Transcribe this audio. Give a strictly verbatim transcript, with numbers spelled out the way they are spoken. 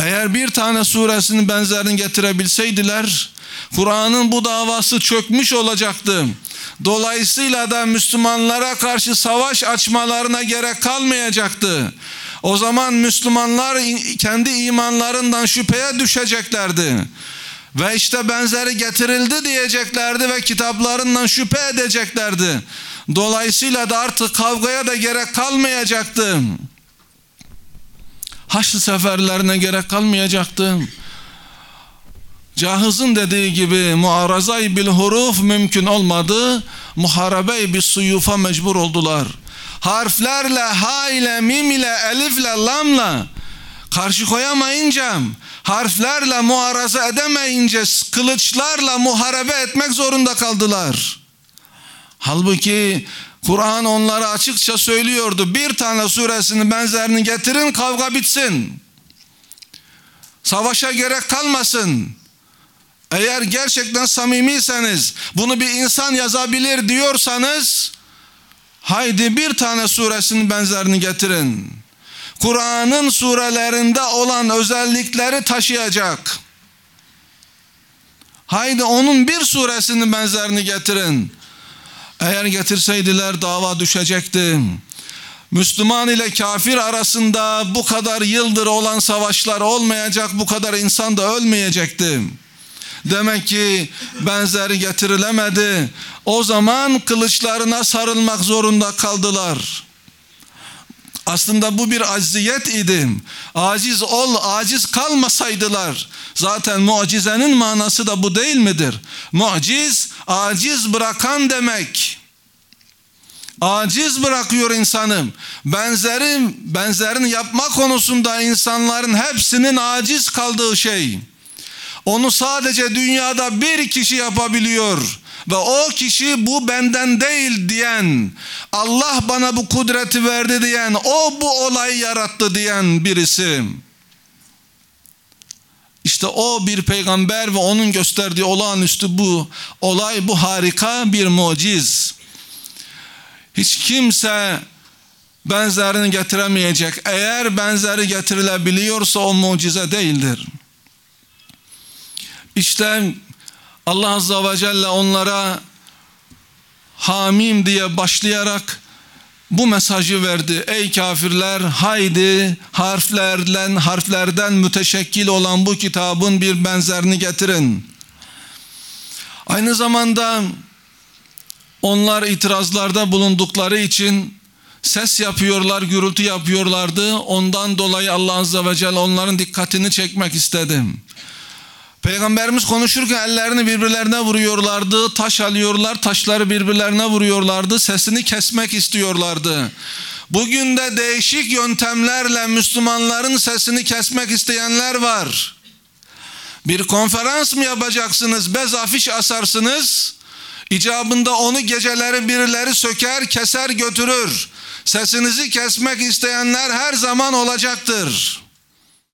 Eğer bir tane suresinin benzerini getirebilseydiler, Kur'an'ın bu davası çökmüş olacaktı. Dolayısıyla da Müslümanlara karşı savaş açmalarına gerek kalmayacaktı. O zaman Müslümanlar kendi imanlarından şüpheye düşeceklerdi. Ve işte benzeri getirildi diyeceklerdi ve kitaplarından şüphe edeceklerdi. Dolayısıyla da artık kavgaya da gerek kalmayacaktı. Haçlı seferlerine gerek kalmayacaktı. Cahız'ın dediği gibi muarazay bil huruf mümkün olmadı. Muharebe-i bis suyufa mecbur oldular. Harflerle, ha ile, mim ile, elifle, lamla karşı koyamayınca, harflerle muaraza edemeyince kılıçlarla muharebe etmek zorunda kaldılar. Halbuki Kur'an onlara açıkça söylüyordu. Bir tane suresinin benzerini getirin, kavga bitsin. Savaşa gerek kalmasın. Eğer gerçekten samimiyseniz, bunu bir insan yazabilir diyorsanız, haydi bir tane suresinin benzerini getirin. Kur'an'ın surelerinde olan özellikleri taşıyacak. Haydi onun bir suresinin benzerini getirin. Eğer getirseydiler dava düşecekti. Müslüman ile kafir arasında bu kadar yıldır olan savaşlar olmayacak, bu kadar insan da ölmeyecekti. Demek ki benzeri getirilemedi. O zaman kılıçlarına sarılmak zorunda kaldılar. Aslında bu bir acziyet idi. Aciz ol, aciz kalmasaydılar. Zaten mucizenin manası da bu değil midir? Muciz, aciz bırakan demek. Aciz bırakıyor insanı. Benzerin, benzerini yapma konusunda insanların hepsinin aciz kaldığı şey. Onu sadece dünyada bir kişi yapabiliyor. Ve o kişi bu benden değil diyen, Allah bana bu kudreti verdi diyen, o bu olayı yarattı diyen birisi. İşte o bir peygamber ve onun gösterdiği olağanüstü bu olay, bu harika bir muciz. Hiç kimse benzerini getiremeyecek. Eğer benzeri getirilebiliyorsa o mucize değildir. İşte Allah Azze ve Celle onlara Hamim diye başlayarak bu mesajı verdi. Ey kafirler, haydi harflerden, harflerden müteşekkil olan bu kitabın bir benzerini getirin. Aynı zamanda onlar itirazlarda bulundukları için ses yapıyorlar, gürültü yapıyorlardı. Ondan dolayı Allah Azze ve Celle onların dikkatini çekmek istedi. Peygamberimiz konuşurken ellerini birbirlerine vuruyorlardı, taş alıyorlar, taşları birbirlerine vuruyorlardı, sesini kesmek istiyorlardı. Bugün de değişik yöntemlerle Müslümanların sesini kesmek isteyenler var. Bir konferans mı yapacaksınız, bez afiş asarsınız, icabında onu geceleri birileri söker, keser götürür. Sesinizi kesmek isteyenler her zaman olacaktır.